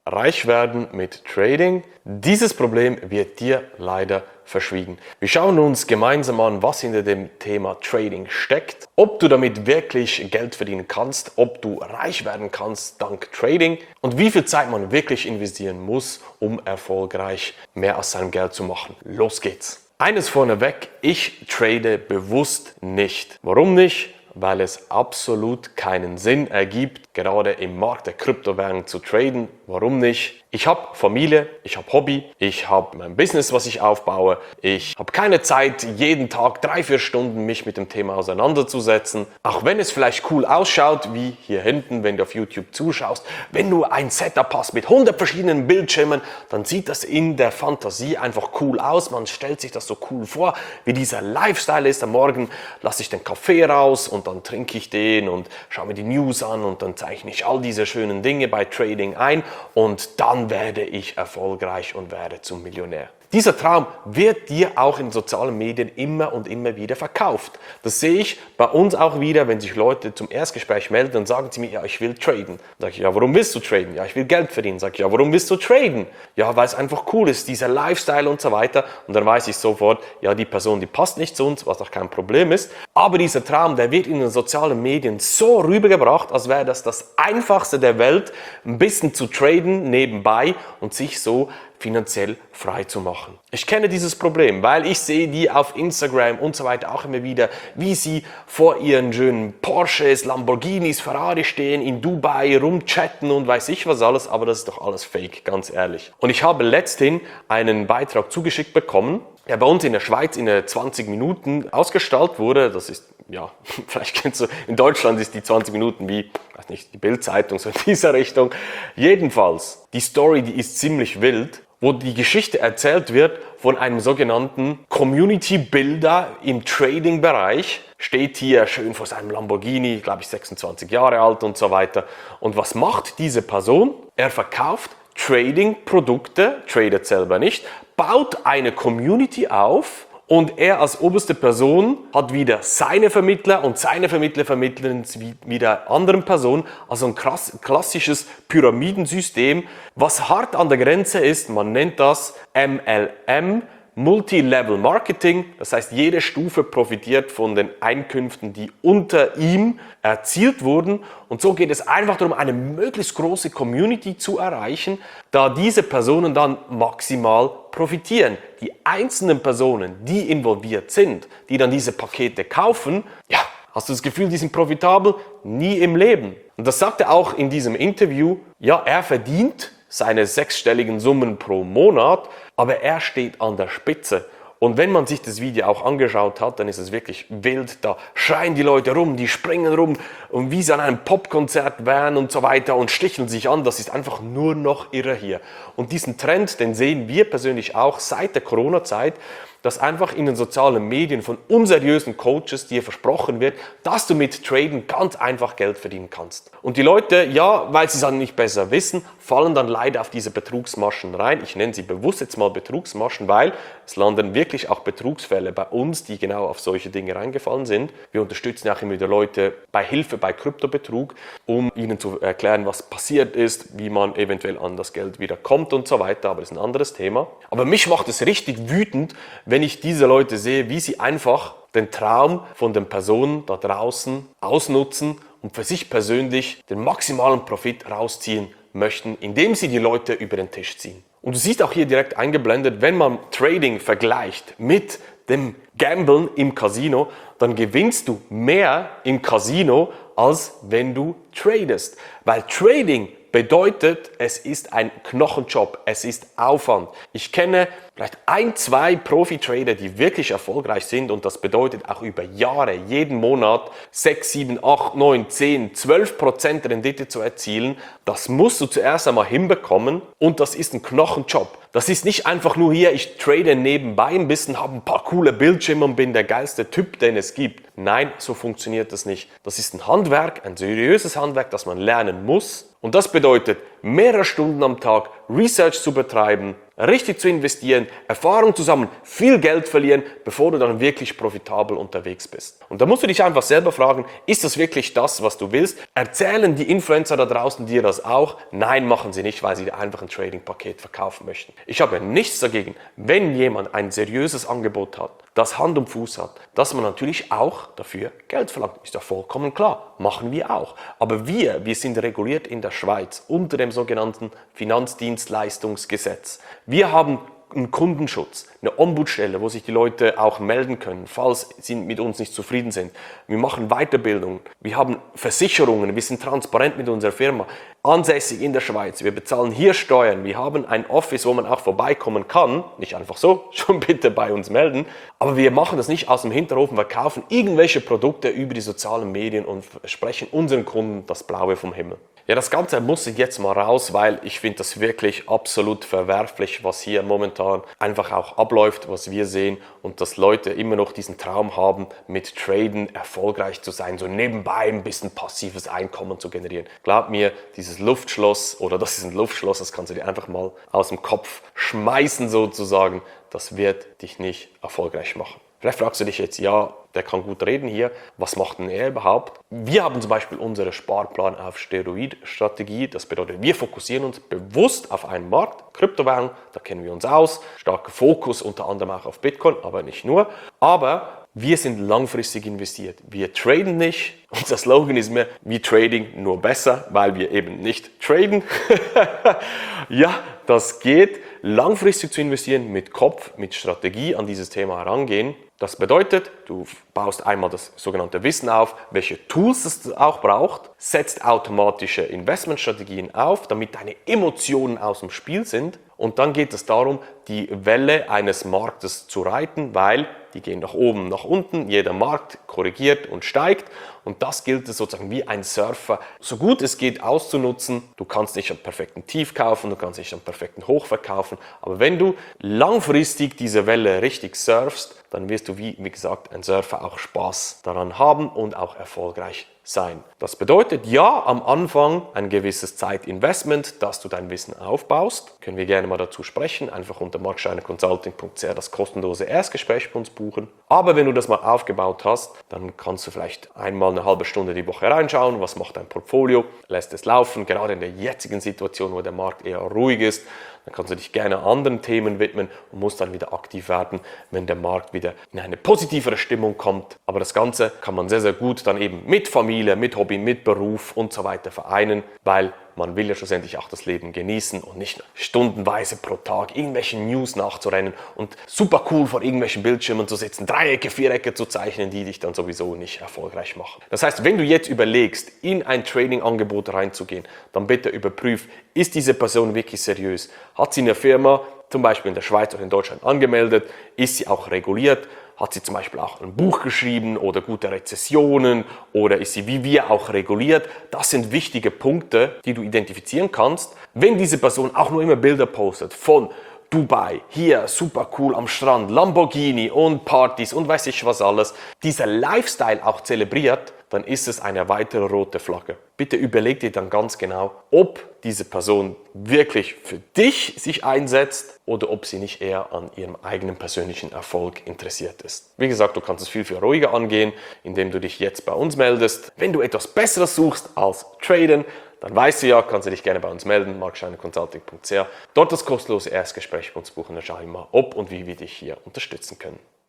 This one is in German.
reich werden mit Trading? Dieses Problem wird dir leider verschwiegen. Wir schauen uns gemeinsam an, was hinter dem Thema Trading steckt, ob du damit wirklich Geld verdienen kannst, ob du reich werden kannst dank Trading und wie viel Zeit man wirklich investieren muss, um erfolgreich mehr aus seinem Geld zu machen. Los geht's! Eines vorneweg, ich trade bewusst nicht. Warum nicht? Weil es absolut keinen Sinn ergibt, gerade im Markt der Kryptowährungen zu traden. Warum nicht? Ich habe Familie, ich habe Hobby, ich habe mein Business, was ich aufbaue. Ich habe keine Zeit, jeden Tag 3-4 Stunden mich mit dem Thema auseinanderzusetzen. Auch wenn es vielleicht cool ausschaut, wie hier hinten, wenn du auf YouTube zuschaust. Wenn du ein Setup hast mit 100 verschiedenen Bildschirmen, dann sieht das in der Fantasie einfach cool aus. Man stellt sich das so cool vor, wie dieser Lifestyle ist. Am Morgen lasse ich den Kaffee raus und dann trinke ich den und schaue mir die News an und dann zeichne ich all diese schönen Dinge bei Trading ein und dann werde ich erfolgreich und werde zum Millionär. Dieser Traum wird dir auch in sozialen Medien immer und immer wieder verkauft. Das sehe ich bei uns auch wieder, wenn sich Leute zum Erstgespräch melden, dann sagen sie mir, ja, ich will traden. Sag ich, ja, warum willst du traden? Ja, ich will Geld verdienen. Sag ich, ja, warum willst du traden? Ja, weil es einfach cool ist, dieser Lifestyle und so weiter. Und dann weiß ich sofort, ja, die Person, die passt nicht zu uns, was auch kein Problem ist. Aber dieser Traum, der wird in den sozialen Medien so rübergebracht, als wäre das Einfachste der Welt, ein bisschen zu traden nebenbei und sich so finanziell frei zu machen. Ich kenne dieses Problem, weil ich sehe die auf Instagram und so weiter auch immer wieder, wie sie vor ihren schönen Porsches, Lamborghinis, Ferrari stehen, in Dubai rumchatten und weiß ich was alles, aber das ist doch alles Fake, ganz ehrlich. Und ich habe letzthin einen Beitrag zugeschickt bekommen, der bei uns in der Schweiz in 20 Minuten ausgestrahlt wurde. Das ist, ja, vielleicht kennst du, in Deutschland ist die 20 Minuten wie, weiß nicht, die Bild-Zeitung, so in dieser Richtung. Jedenfalls, die Story, die ist ziemlich wild, wo die Geschichte erzählt wird von einem sogenannten Community-Builder im Trading-Bereich. Steht hier schön vor seinem Lamborghini, glaube ich 26 Jahre alt und so weiter. Und was macht diese Person? Er verkauft Trading-Produkte, tradet selber nicht, baut eine Community auf und er als oberste Person hat wieder seine Vermittler und seine Vermittler vermitteln wieder anderen Personen. Also ein klassisches Pyramidensystem, was hart an der Grenze ist. Man nennt das MLM, Multi-Level Marketing. Das heißt, jede Stufe profitiert von den Einkünften, die unter ihm erzielt wurden. Und so geht es einfach darum, eine möglichst große Community zu erreichen, da diese Personen dann maximal profitieren. Die einzelnen Personen, die involviert sind, die dann diese Pakete kaufen, ja, hast du das Gefühl, die sind profitabel? Nie im Leben. Und das sagt er auch in diesem Interview. Ja, er verdient seine 6-stelligen Summen pro Monat, aber er steht an der Spitze. Und wenn man sich das Video auch angeschaut hat, dann ist es wirklich wild. Da schreien die Leute rum, die springen rum und wie sie an einem Popkonzert wären und so weiter und sticheln sich an. Das ist einfach nur noch irre hier. Und diesen Trend, den sehen wir persönlich auch seit der Corona-Zeit, dass einfach in den sozialen Medien von unseriösen Coaches dir versprochen wird, dass du mit Traden ganz einfach Geld verdienen kannst. Und die Leute, ja, weil sie es dann nicht besser wissen, fallen dann leider auf diese Betrugsmaschen rein. Ich nenne sie bewusst jetzt mal Betrugsmaschen, weil es landen wirklich auch Betrugsfälle bei uns, die genau auf solche Dinge reingefallen sind. Wir unterstützen auch immer wieder Leute bei Hilfe bei Kryptobetrug, um ihnen zu erklären, was passiert ist, wie man eventuell an das Geld wieder kommt und so weiter. Aber das ist ein anderes Thema. Aber mich macht es richtig wütend, wenn ich diese Leute sehe, wie sie einfach den Traum von den Personen da draußen ausnutzen und für sich persönlich den maximalen Profit rausziehen möchten, indem sie die Leute über den Tisch ziehen. Und du siehst auch hier direkt eingeblendet, wenn man Trading vergleicht mit dem Gamblen im Casino, dann gewinnst du mehr im Casino, als wenn du tradest. Weil Trading bedeutet, es ist ein Knochenjob, es ist Aufwand. Ich kenne vielleicht 1-2 Profi-Trader, die wirklich erfolgreich sind und das bedeutet auch über Jahre, jeden Monat 6, 7, 8, 9, 10, 12% Rendite zu erzielen. Das musst du zuerst einmal hinbekommen und das ist ein Knochenjob. Das ist nicht einfach nur hier, ich trade nebenbei ein bisschen, habe ein paar coole Bildschirme und bin der geilste Typ, den es gibt. Nein, so funktioniert das nicht. Das ist ein Handwerk, ein seriöses Handwerk, das man lernen muss. Und das bedeutet, mehrere Stunden am Tag Research zu betreiben, richtig zu investieren, Erfahrung zu sammeln, viel Geld verlieren, bevor du dann wirklich profitabel unterwegs bist. Und da musst du dich einfach selber fragen, ist das wirklich das, was du willst? Erzählen die Influencer da draußen dir das auch? Nein, machen sie nicht, weil sie dir einfach ein Trading-Paket verkaufen möchten. Ich habe nichts dagegen, wenn jemand ein seriöses Angebot hat, das Hand und Fuß hat, dass man natürlich auch dafür Geld verlangt. Ist ja vollkommen klar. Machen wir auch. Aber wir sind reguliert in der Schweiz unter dem sogenannten Finanzdienstleistungsgesetz. Wir haben einen Kundenschutz, eine Ombudsstelle, wo sich die Leute auch melden können, falls sie mit uns nicht zufrieden sind. Wir machen Weiterbildung, wir haben Versicherungen, wir sind transparent mit unserer Firma, ansässig in der Schweiz, wir bezahlen hier Steuern, wir haben ein Office, wo man auch vorbeikommen kann, nicht einfach so, schon bitte bei uns melden, aber wir machen das nicht aus dem Hinterhof, verkaufen irgendwelche Produkte über die sozialen Medien und versprechen unseren Kunden das Blaue vom Himmel. Ja, das Ganze muss ich jetzt mal raus, weil ich finde das wirklich absolut verwerflich, was hier momentan einfach auch abläuft, was wir sehen und dass Leute immer noch diesen Traum haben, mit Traden erfolgreich zu sein, so nebenbei ein bisschen passives Einkommen zu generieren. Glaub mir, dieses Luftschloss oder das ist ein Luftschloss, das kannst du dir einfach mal aus dem Kopf schmeißen sozusagen, das wird dich nicht erfolgreich machen. Vielleicht fragst du dich jetzt, ja, der kann gut reden hier, was macht denn er überhaupt? Wir haben zum Beispiel unsere Sparplan auf Steroid-Strategie, das bedeutet, wir fokussieren uns bewusst auf einen Markt, Kryptowährung, da kennen wir uns aus, starker Fokus unter anderem auch auf Bitcoin, aber nicht nur, aber wir sind langfristig investiert. Wir traden nicht. Unser Slogan ist mehr, we trading nur besser, weil wir eben nicht traden. Ja, das geht. Langfristig zu investieren, mit Kopf, mit Strategie an dieses Thema herangehen. Das bedeutet, du baust einmal das sogenannte Wissen auf, welche Tools es auch braucht, setzt automatische Investmentstrategien auf, damit deine Emotionen aus dem Spiel sind. Und dann geht es darum, die Welle eines Marktes zu reiten, weil die gehen nach oben, nach unten, jeder Markt korrigiert und steigt. Und das gilt es sozusagen wie ein Surfer, so gut es geht auszunutzen. Du kannst nicht am perfekten Tief kaufen, du kannst nicht am perfekten Hoch verkaufen. Aber wenn du langfristig diese Welle richtig surfst, dann wirst du, wie gesagt, ein Surfer auch Spaß daran haben und auch erfolgreich sein. Das bedeutet, ja, am Anfang ein gewisses Zeitinvestment, dass du dein Wissen aufbaust. Können wir gerne mal dazu sprechen, einfach unter markscheinerconsulting.ch das kostenlose Erstgespräch bei uns buchen. Aber wenn du das mal aufgebaut hast, dann kannst du vielleicht einmal eine halbe Stunde die Woche reinschauen, was macht dein Portfolio, lässt es laufen, gerade in der jetzigen Situation, wo der Markt eher ruhig ist. Dann kannst du dich gerne anderen Themen widmen und musst dann wieder aktiv werden, wenn der Markt wieder in eine positivere Stimmung kommt. Aber das Ganze kann man sehr, sehr gut dann eben mit Familie, mit Hobby, mit Beruf und so weiter vereinen, weil man will ja schlussendlich auch das Leben genießen und nicht stundenweise pro Tag irgendwelchen News nachzurennen und super cool vor irgendwelchen Bildschirmen zu sitzen, Dreiecke, Vierecke zu zeichnen, die dich dann sowieso nicht erfolgreich machen. Das heißt, wenn du jetzt überlegst, in ein Trading-Angebot reinzugehen, dann bitte überprüf, ist diese Person wirklich seriös? Hat sie eine Firma, zum Beispiel in der Schweiz oder in Deutschland angemeldet? Ist sie auch reguliert? Hat sie zum Beispiel auch ein Buch geschrieben oder gute Rezessionen oder ist sie wie wir auch reguliert? Das sind wichtige Punkte, die du identifizieren kannst. Wenn diese Person auch nur immer Bilder postet von Dubai, hier super cool am Strand, Lamborghini und Partys und weiß ich was alles, dieser Lifestyle auch zelebriert, dann ist es eine weitere rote Flagge. Bitte überleg dir dann ganz genau, ob diese Person wirklich für dich sich einsetzt oder ob sie nicht eher an ihrem eigenen persönlichen Erfolg interessiert ist. Wie gesagt, du kannst es viel ruhiger angehen, indem du dich jetzt bei uns meldest. Wenn du etwas Besseres suchst als Traden, dann weißt du ja, kannst du dich gerne bei uns melden, markscheinerconsulting.ch. Dort das kostenlose Erstgespräch bei uns buchen, dann schauen wir mal, ob und wie wir dich hier unterstützen können.